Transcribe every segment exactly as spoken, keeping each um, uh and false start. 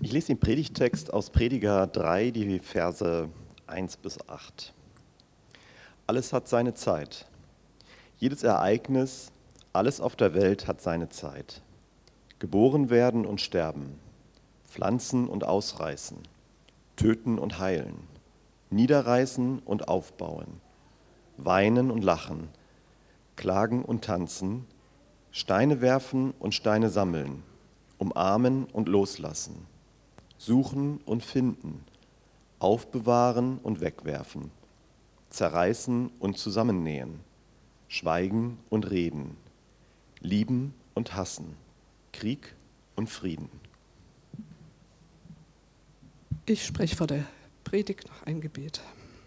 Ich lese den Predigttext aus Prediger drei, die Verse eins bis acht. Alles hat seine Zeit. Jedes Ereignis, alles auf der Welt hat seine Zeit. Geboren werden und sterben, pflanzen und ausreißen, töten und heilen, niederreißen und aufbauen, weinen und lachen, klagen und tanzen, Steine werfen und Steine sammeln, umarmen und loslassen, suchen und finden, aufbewahren und wegwerfen, zerreißen und zusammennähen, schweigen und reden, lieben und hassen, Krieg und Frieden. Ich spreche vor der Predigt noch ein Gebet.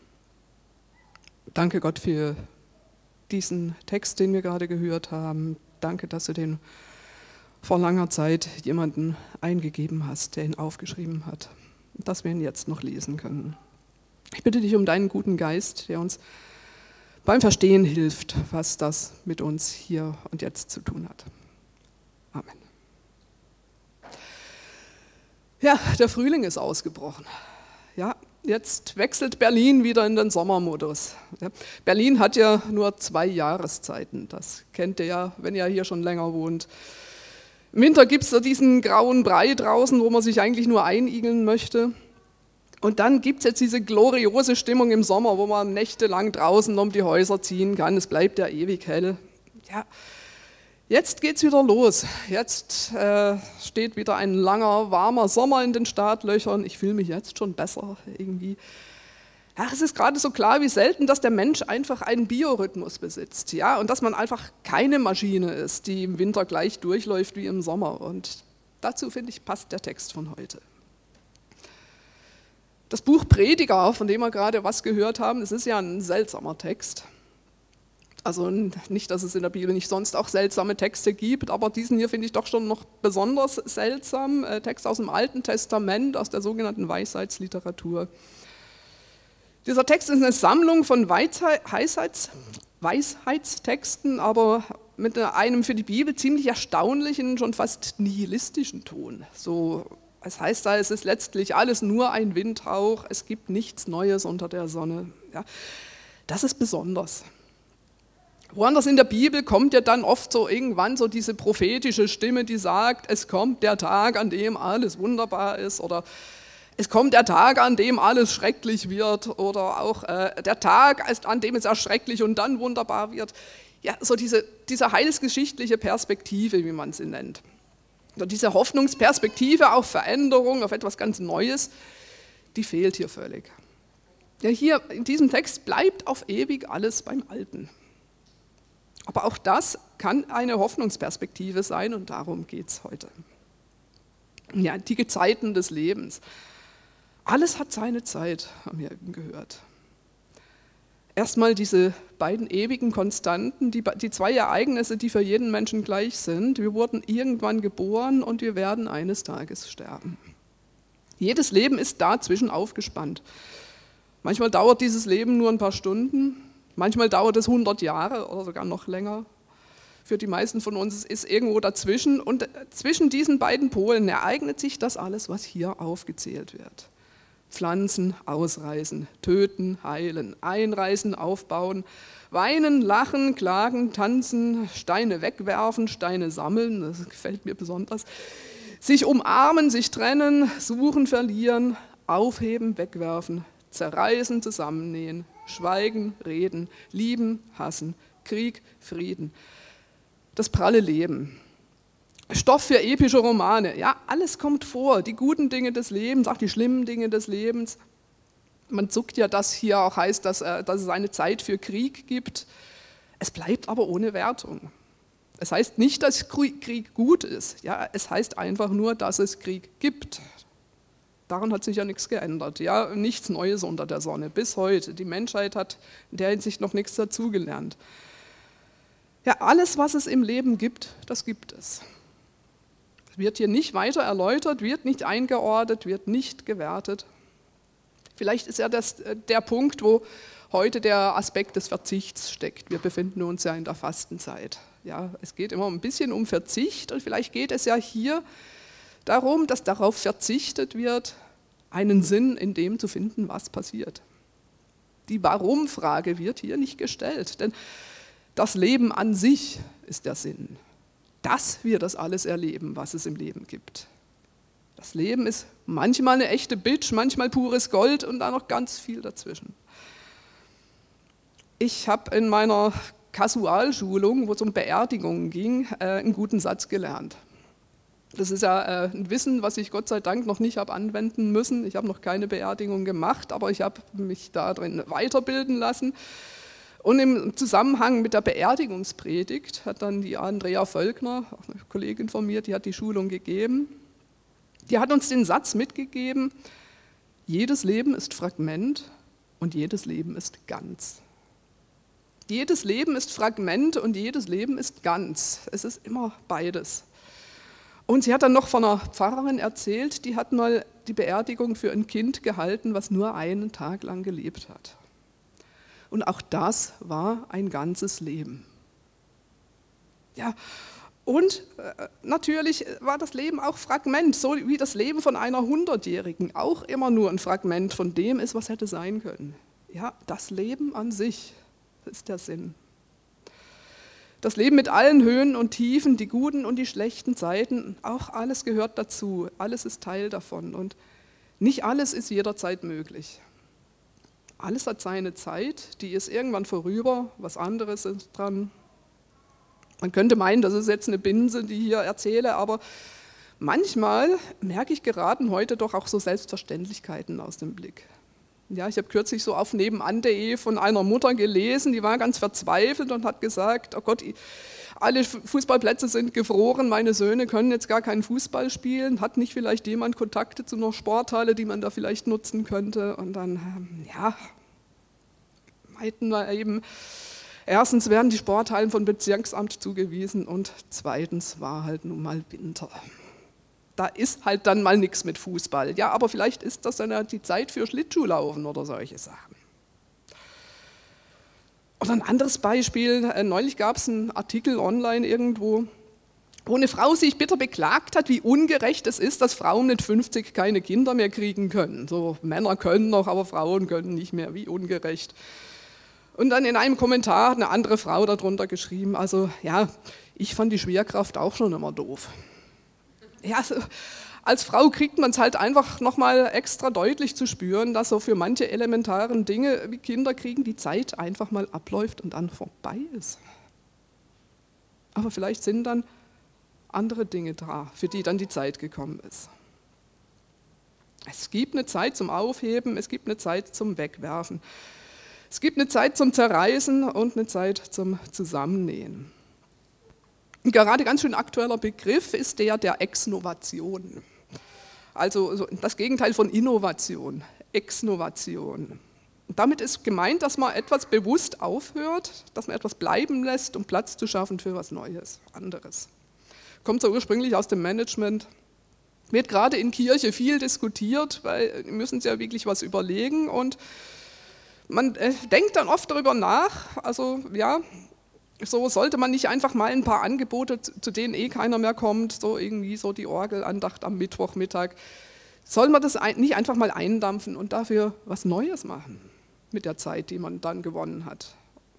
Danke Gott für diesen Text, den wir gerade gehört haben. Danke, dass du den vor langer Zeit jemanden eingegeben hast, der ihn aufgeschrieben hat, dass wir ihn jetzt noch lesen können. Ich bitte dich um deinen guten Geist, der uns beim Verstehen hilft, was das mit uns hier und jetzt zu tun hat. Amen. Ja, der Frühling ist ausgebrochen. Ja, jetzt wechselt Berlin wieder in den Sommermodus. Ja, Berlin hat ja nur zwei Jahreszeiten. Das kennt ihr ja, wenn ihr hier schon länger wohnt. Im Winter gibt es so diesen grauen Brei draußen, wo man sich eigentlich nur einigeln möchte. Und dann gibt es jetzt diese gloriose Stimmung im Sommer, wo man nächtelang draußen um die Häuser ziehen kann. Es bleibt ja ewig hell. Ja, jetzt geht's wieder los. Jetzt äh, steht wieder ein langer, warmer Sommer in den Startlöchern. Ich fühle mich jetzt schon besser irgendwie. Ja, es ist gerade so klar wie selten, dass der Mensch einfach einen Biorhythmus besitzt. Ja, und dass man einfach keine Maschine ist, die im Winter gleich durchläuft wie im Sommer. Und dazu, finde ich, passt der Text von heute. Das Buch Prediger, von dem wir gerade was gehört haben, das ist ja ein seltsamer Text. Also nicht, dass es in der Bibel nicht sonst auch seltsame Texte gibt, aber diesen hier finde ich doch schon noch besonders seltsam. Text aus dem Alten Testament, aus der sogenannten Weisheitsliteratur. Dieser Text ist eine Sammlung von Weisheits, Weisheitstexten, aber mit einem für die Bibel ziemlich erstaunlichen, schon fast nihilistischen Ton. So, es heißt da, es ist letztlich alles nur ein Windhauch, es gibt nichts Neues unter der Sonne. Ja, das ist besonders. Woanders in der Bibel kommt ja dann oft so irgendwann so diese prophetische Stimme, die sagt, es kommt der Tag, an dem alles wunderbar ist, oder es kommt der Tag, an dem alles schrecklich wird, oder auch äh, der Tag, an dem es erschrecklich und dann wunderbar wird. Ja, so diese, diese heilsgeschichtliche Perspektive, wie man sie nennt. Und diese Hoffnungsperspektive auf Veränderung, auf etwas ganz Neues, die fehlt hier völlig. Ja, hier in diesem Text bleibt auf ewig alles beim Alten. Aber auch das kann eine Hoffnungsperspektive sein und darum geht es heute. Ja, antike Zeiten des Lebens. Alles hat seine Zeit, haben wir eben gehört. Erstmal diese beiden ewigen Konstanten, die, die zwei Ereignisse, die für jeden Menschen gleich sind. Wir wurden irgendwann geboren und wir werden eines Tages sterben. Jedes Leben ist dazwischen aufgespannt. Manchmal dauert dieses Leben nur ein paar Stunden, manchmal dauert es hundert Jahre oder sogar noch länger. Für die meisten von uns ist es irgendwo dazwischen. Und zwischen diesen beiden Polen ereignet sich das alles, was hier aufgezählt wird. Pflanzen, ausreißen, töten, heilen, einreißen, aufbauen, weinen, lachen, klagen, tanzen, Steine wegwerfen, Steine sammeln, das gefällt mir besonders, sich umarmen, sich trennen, suchen, verlieren, aufheben, wegwerfen, zerreißen, zusammennähen, schweigen, reden, lieben, hassen, Krieg, Frieden. Das pralle Leben. Stoff für epische Romane. Ja, alles kommt vor. Die guten Dinge des Lebens, auch die schlimmen Dinge des Lebens. Man zuckt ja, dass hier auch heißt, dass, dass es eine Zeit für Krieg gibt. Es bleibt aber ohne Wertung. Es heißt nicht, dass Krieg gut ist. Ja, es heißt einfach nur, dass es Krieg gibt. Daran hat sich ja nichts geändert. Ja, nichts Neues unter der Sonne bis heute. Die Menschheit hat in der Hinsicht noch nichts dazugelernt. Ja, alles, was es im Leben gibt, das gibt es. Wird hier nicht weiter erläutert, wird nicht eingeordnet, wird nicht gewertet. Vielleicht ist ja das der Punkt, wo heute der Aspekt des Verzichts steckt. Wir befinden uns ja in der Fastenzeit. Ja, es geht immer ein bisschen um Verzicht und vielleicht geht es ja hier darum, dass darauf verzichtet wird, einen Sinn in dem zu finden, was passiert. Die Warum-Frage wird hier nicht gestellt, denn das Leben an sich ist der Sinn, dass wir das alles erleben, was es im Leben gibt. Das Leben ist manchmal eine echte Bitch, manchmal pures Gold und dann noch ganz viel dazwischen. Ich habe in meiner Kasualschulung, wo es um Beerdigungen ging, einen guten Satz gelernt. Das ist ja ein Wissen, was ich Gott sei Dank noch nicht habe anwenden müssen. Ich habe noch keine Beerdigung gemacht, aber ich habe mich da drin weiterbilden lassen. Und im Zusammenhang mit der Beerdigungspredigt hat dann die Andrea Völkner, auch eine Kollegin von mir, die hat die Schulung gegeben, die hat uns den Satz mitgegeben: Jedes Leben ist Fragment und jedes Leben ist ganz. Jedes Leben ist Fragment und jedes Leben ist ganz. Es ist immer beides. Und sie hat dann noch von einer Pfarrerin erzählt, die hat mal die Beerdigung für ein Kind gehalten, was nur einen Tag lang gelebt hat. Und auch das war ein ganzes Leben. Ja, und äh, natürlich war das Leben auch Fragment, so wie das Leben von einer Hundertjährigen auch immer nur ein Fragment von dem ist, was hätte sein können. Ja, das Leben an sich ist der Sinn. Das Leben mit allen Höhen und Tiefen, die guten und die schlechten Seiten, auch alles gehört dazu, alles ist Teil davon und nicht alles ist jederzeit möglich. Alles hat seine Zeit, die ist irgendwann vorüber, was anderes ist dran. Man könnte meinen, das ist jetzt eine Binse, die ich hier erzähle, aber manchmal merke ich, geraten heute doch auch so Selbstverständlichkeiten aus dem Blick. Ja, ich habe kürzlich so auf nebenan punkt de von einer Mutter gelesen, die war ganz verzweifelt und hat gesagt, oh Gott, alle Fußballplätze sind gefroren, meine Söhne können jetzt gar keinen Fußball spielen, hat nicht vielleicht jemand Kontakte zu einer Sporthalle, die man da vielleicht nutzen könnte? Und dann, ja, meinten wir eben, erstens werden die Sporthallen vom Bezirksamt zugewiesen und zweitens war halt nun mal Winter. Da ist halt dann mal nichts mit Fußball. Ja, aber vielleicht ist das dann die Zeit für Schlittschuhlaufen oder solche Sachen. Oder ein anderes Beispiel, neulich gab es einen Artikel online irgendwo, wo eine Frau sich bitter beklagt hat, wie ungerecht es ist, dass Frauen mit fünfzig keine Kinder mehr kriegen können. So, Männer können noch, aber Frauen können nicht mehr, wie ungerecht. Und dann in einem Kommentar hat eine andere Frau darunter geschrieben, also ja, ich fand die Schwerkraft auch schon immer doof. Ja, also als Frau kriegt man es halt einfach nochmal extra deutlich zu spüren, dass so für manche elementaren Dinge wie Kinder kriegen die Zeit einfach mal abläuft und dann vorbei ist. Aber vielleicht sind dann andere Dinge da, für die dann die Zeit gekommen ist. Es gibt eine Zeit zum Aufheben, es gibt eine Zeit zum Wegwerfen. Es gibt eine Zeit zum Zerreißen und eine Zeit zum Zusammennähen. Ein gerade ganz schön aktueller Begriff ist der der Exnovation. Also das Gegenteil von Innovation, Exnovation. Und damit ist gemeint, dass man etwas bewusst aufhört, dass man etwas bleiben lässt, um Platz zu schaffen für was Neues, anderes. Kommt so ursprünglich aus dem Management. Wird gerade in Kirche viel diskutiert, weil wir müssen uns ja wirklich was überlegen und man äh, denkt dann oft darüber nach, also ja, so sollte man nicht einfach mal ein paar Angebote, zu denen eh keiner mehr kommt, so irgendwie so die Orgelandacht am Mittwochmittag, soll man das nicht einfach mal eindampfen und dafür was Neues machen mit der Zeit, die man dann gewonnen hat.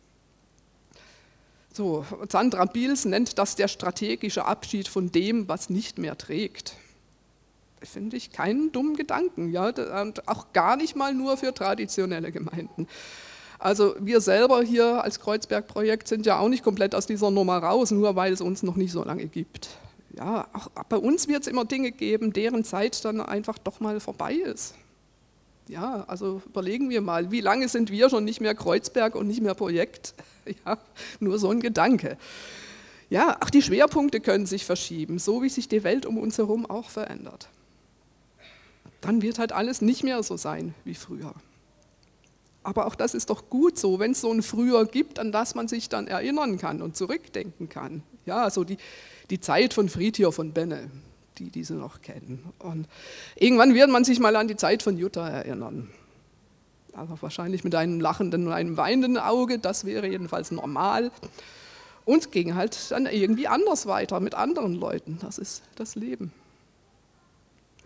So, Sandra Biels nennt das der strategische Abschied von dem, was nicht mehr trägt. Finde ich keinen dummen Gedanken, ja, und auch gar nicht mal nur für traditionelle Gemeinden. Also wir selber hier als Kreuzberg-Projekt sind ja auch nicht komplett aus dieser Nummer raus, nur weil es uns noch nicht so lange gibt. Ja, auch bei uns wird es immer Dinge geben, deren Zeit dann einfach doch mal vorbei ist. Ja, also überlegen wir mal, wie lange sind wir schon nicht mehr Kreuzberg und nicht mehr Projekt? Ja, nur so ein Gedanke. Ja, auch die Schwerpunkte können sich verschieben, so wie sich die Welt um uns herum auch verändert. Dann wird halt alles nicht mehr so sein wie früher. Aber auch das ist doch gut so, wenn es so ein Früher gibt, an das man sich dann erinnern kann und zurückdenken kann. Ja, so die, die Zeit von Fritjof von Benne, die diese noch kennen. Und irgendwann wird man sich mal an die Zeit von Jutta erinnern. Also wahrscheinlich mit einem lachenden und einem weinenden Auge, das wäre jedenfalls normal. Und es ging halt dann irgendwie anders weiter mit anderen Leuten. Das ist das Leben.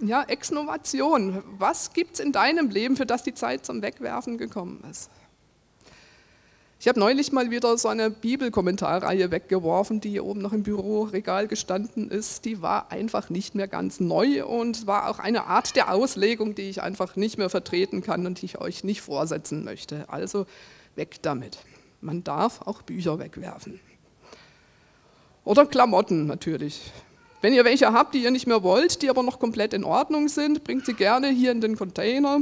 Ja, Exnovation. Was gibt es in deinem Leben, für das die Zeit zum Wegwerfen gekommen ist? Ich habe neulich mal wieder so eine Bibelkommentarreihe weggeworfen, die hier oben noch im Büroregal gestanden ist. Die war einfach nicht mehr ganz neu und war auch eine Art der Auslegung, die ich einfach nicht mehr vertreten kann und die ich euch nicht vorsetzen möchte. Also weg damit. Man darf auch Bücher wegwerfen. Oder Klamotten natürlich. Wenn ihr welche habt, die ihr nicht mehr wollt, die aber noch komplett in Ordnung sind, bringt sie gerne hier in den Container.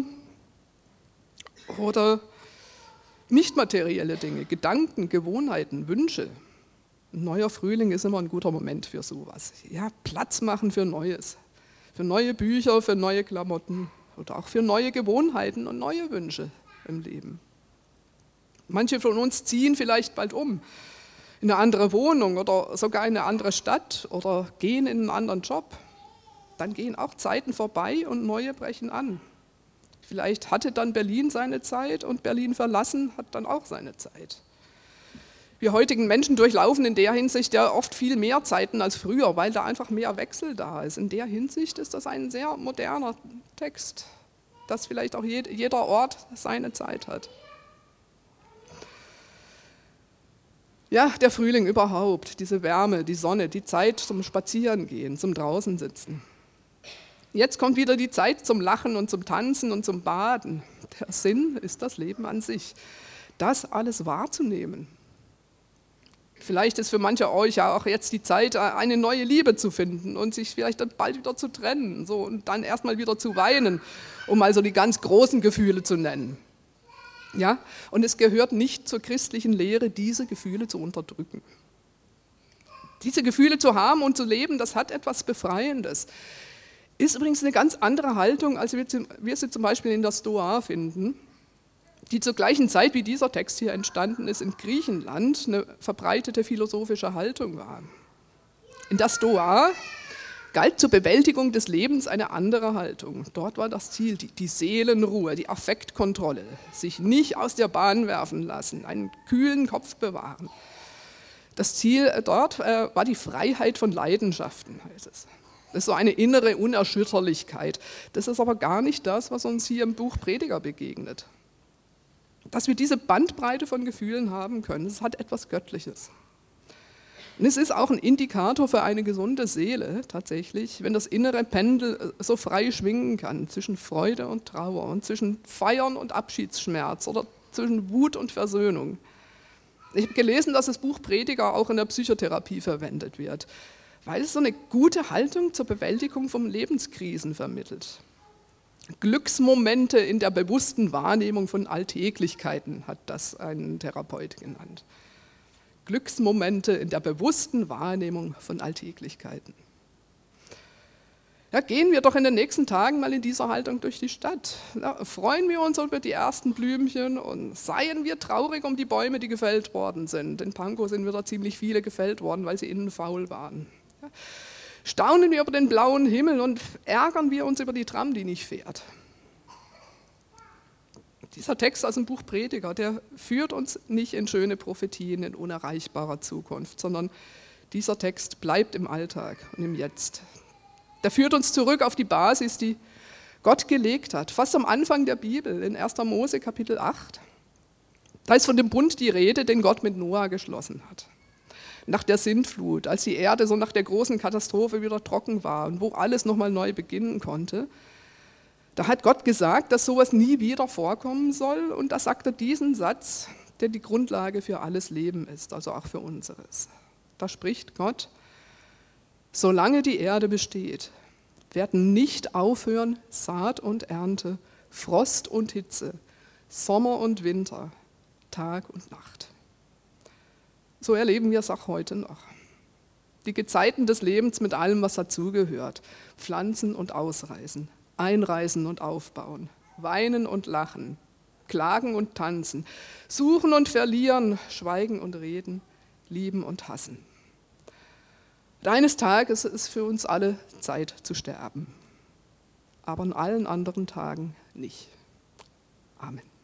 Oder nicht materielle Dinge, Gedanken, Gewohnheiten, Wünsche. Ein neuer Frühling ist immer ein guter Moment für sowas. Ja, Platz machen für Neues, für neue Bücher, für neue Klamotten oder auch für neue Gewohnheiten und neue Wünsche im Leben. Manche von uns ziehen vielleicht bald um in eine andere Wohnung oder sogar in eine andere Stadt oder gehen in einen anderen Job. Dann gehen auch Zeiten vorbei und neue brechen an. Vielleicht hatte dann Berlin seine Zeit und Berlin verlassen hat dann auch seine Zeit. Wir heutigen Menschen durchlaufen in der Hinsicht ja oft viel mehr Zeiten als früher, weil da einfach mehr Wechsel da ist. In der Hinsicht ist das ein sehr moderner Text, dass vielleicht auch jeder Ort seine Zeit hat. Ja, der Frühling überhaupt, diese Wärme, die Sonne, die Zeit zum Spazierengehen, zum Draußensitzen. Jetzt kommt wieder die Zeit zum Lachen und zum Tanzen und zum Baden. Der Sinn ist das Leben an sich, das alles wahrzunehmen. Vielleicht ist für manche euch ja auch jetzt die Zeit, eine neue Liebe zu finden und sich vielleicht dann bald wieder zu trennen, so, und dann erstmal wieder zu weinen, um also die ganz großen Gefühle zu nennen. Ja? Und es gehört nicht zur christlichen Lehre, diese Gefühle zu unterdrücken. Diese Gefühle zu haben und zu leben, das hat etwas Befreiendes. Ist übrigens eine ganz andere Haltung, als wir sie zum Beispiel in der Stoa finden, die zur gleichen Zeit, wie dieser Text hier entstanden ist, in Griechenland eine verbreitete philosophische Haltung war. In der Stoa galt zur Bewältigung des Lebens eine andere Haltung. Dort war das Ziel die, die Seelenruhe, die Affektkontrolle, sich nicht aus der Bahn werfen lassen, einen kühlen Kopf bewahren. Das Ziel dort äh, war die Freiheit von Leidenschaften, heißt es. Das ist so eine innere Unerschütterlichkeit. Das ist aber gar nicht das, was uns hier im Buch Prediger begegnet. Dass wir diese Bandbreite von Gefühlen haben können, das hat etwas Göttliches. Und es ist auch ein Indikator für eine gesunde Seele tatsächlich, wenn das innere Pendel so frei schwingen kann zwischen Freude und Trauer und zwischen Feiern und Abschiedsschmerz oder zwischen Wut und Versöhnung. Ich habe gelesen, dass das Buch Prediger auch in der Psychotherapie verwendet wird, weil es so eine gute Haltung zur Bewältigung von Lebenskrisen vermittelt. Glücksmomente in der bewussten Wahrnehmung von Alltäglichkeiten hat das ein Therapeut genannt. Glücksmomente in der bewussten Wahrnehmung von Alltäglichkeiten. Ja, gehen wir doch in den nächsten Tagen mal in dieser Haltung durch die Stadt. Ja, freuen wir uns über die ersten Blümchen und seien wir traurig um die Bäume, die gefällt worden sind. In Pankow sind wieder ziemlich viele gefällt worden, weil sie innen faul waren. Ja, staunen wir über den blauen Himmel und ärgern wir uns über die Tram, die nicht fährt. Dieser Text aus dem Buch Prediger, der führt uns nicht in schöne Prophetien in unerreichbarer Zukunft, sondern dieser Text bleibt im Alltag und im Jetzt. Der führt uns zurück auf die Basis, die Gott gelegt hat, fast am Anfang der Bibel, in erster Mose Kapitel acht. Da ist von dem Bund die Rede, den Gott mit Noah geschlossen hat. Nach der Sintflut, als die Erde so nach der großen Katastrophe wieder trocken war und wo alles nochmal neu beginnen konnte, da hat Gott gesagt, dass sowas nie wieder vorkommen soll, und da sagt er diesen Satz, der die Grundlage für alles Leben ist, also auch für unseres. Da spricht Gott: Solange die Erde besteht, werden nicht aufhören Saat und Ernte, Frost und Hitze, Sommer und Winter, Tag und Nacht. So erleben wir es auch heute noch. Die Gezeiten des Lebens mit allem, was dazugehört, Pflanzen und Ausreißen, Einreißen und Aufbauen, Weinen und Lachen, Klagen und Tanzen, Suchen und Verlieren, Schweigen und Reden, Lieben und Hassen. Und eines Tages ist für uns alle Zeit zu sterben, aber an allen anderen Tagen nicht. Amen.